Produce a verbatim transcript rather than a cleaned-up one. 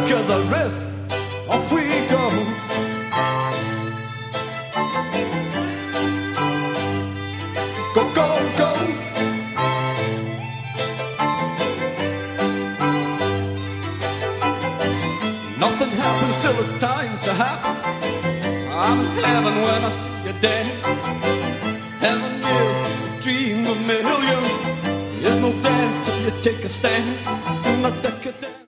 to the rest, off we go. Go, go, go. Nothing happens till it's time to happen. I'm in heaven when I see you dance. Heaven is a dream of millions. There's no dance till you take a stance. In a decadence.